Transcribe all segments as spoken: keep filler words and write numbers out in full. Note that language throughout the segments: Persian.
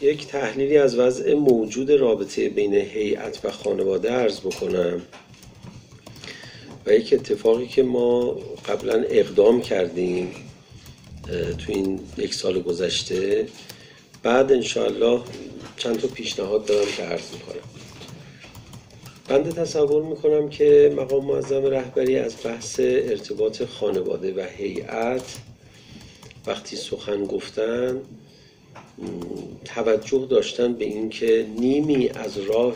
یک تحلیلی از وضع موجود رابطه بین هیئت و خانواده عرض بکنم و یک اتفاقی که ما قبلا اقدام کردیم تو این یک سال گذشته، بعد انشاءالله چند تا پیشنهاد دارم که عرض میکنم. بنده تصور میکنم که مقام معظم رهبری از بحث ارتباط خانواده و هیئت وقتی سخن گفتن توجه داشتن به این که نیمی از راه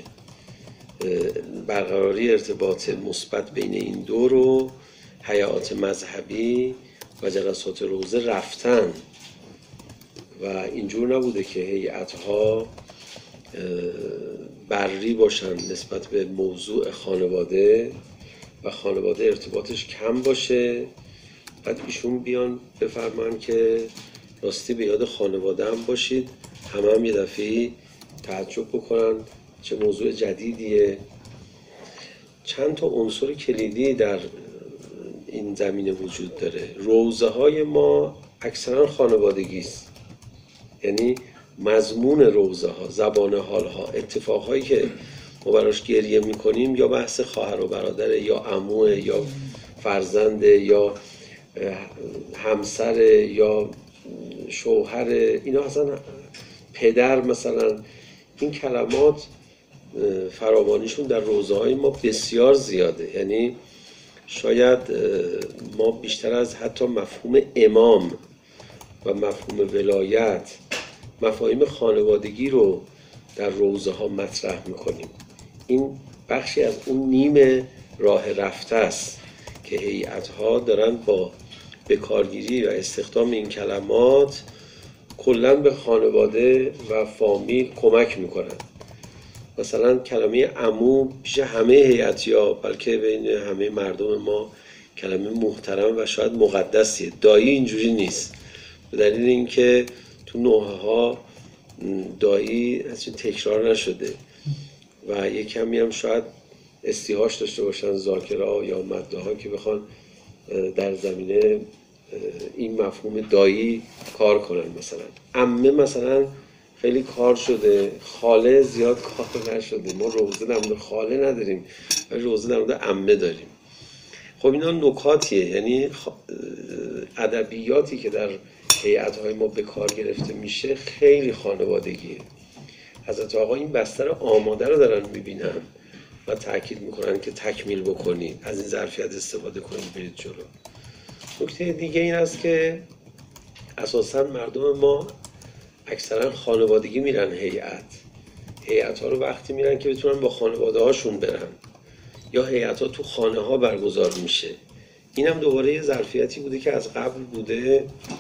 برقراری ارتباط مثبت بین این دو رو هیئات مذهبی و جلسات روزه رفتن و اینجور نبوده که هیئت‌ها بری باشن نسبت به موضوع خانواده و خانواده ارتباطش کم باشه، بعد ایشون بیان بفرمان که راستی به یاد خانواده هم باشید، همه هم یه دفعه تعجب بکنن چه موضوع جدیدیه. چند تا عنصر کلیدی در این زمینه وجود داره. روزه های ما اکثرا خانوادگی است، یعنی مضمون روزه ها، زبان حال ها، اتفاق هایی که ما براش گریه میکنیم یا بحث خواهر و برادر یا عموه یا فرزنده یا همسر یا شوهر، اینا اصلا پدر مثلا، این کلمات فراوانیشون در روزه های ما بسیار زیاده. یعنی شاید ما بیشتر از حتی مفهوم امام و مفهوم ولایت مفاهیم خانوادگی رو در روزه ها مطرح میکنیم. این بخشی از اون نیم راه رفته است که هیئت ها دارن با بکارگیری و استخدام این کلمات کلاً به خانواده و فامیل کمک میکنن. مثلا کلمه عمو پیش همه هیئت‌ها، بلکه بین همه مردم ما کلمه محترم و شاید مقدسیه. دایی اینجوری نیست، به دلیل اینکه تو نوحه ها دایی اصلا تکرار نشده و یک کمی هم شاید استیحاش داشته باشن ذاکرها یا مدعا ها که بخوان در زمینه این مفهوم دایی کار کنن. مثلا عمه مثلا خیلی کار شده، خاله زیاد کار نشده. ما روزه در مورد خاله نداریم ولی روزه در مورد عمه داریم. خب اینا نکاتیه، یعنی ادبیاتی که در هیئت‌های ما به کار گرفته میشه خیلی خانوادگیه. حضرت آقا این بستر آماده رو دارن میبینن و تاکید میکنن که تکمیل بکنید، از این ظرفیت استفاده کنید، برید جلو. نکته دیگه این است که اساساً مردم ما اکثرا خانوادگی میرن هیئت. هیئت ها رو وقتی میرن که بتونن با خانواده هاشون برن، یا هیئت ها تو خانه ها برگزار میشه. این هم دوباره یه ظرفیتی بوده که از قبل بوده.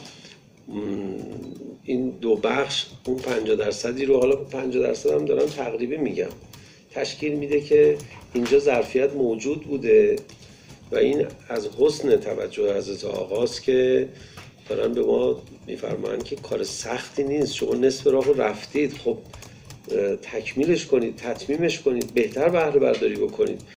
این دو بخش اون پنجاه درصدی رو، حالا پنجاه درصد هم دارم تقریبی میگم، تشکیل میده که اینجا ظرفیت موجود بوده و این از حسن توجه حضرت آقاست که دارن به ما میفرمایند که کار سختی نیست، شما نصف راه رو رفتید، خب تکمیلش کنید، تتمیمش کنید، بهتر بهره برداری بکنید.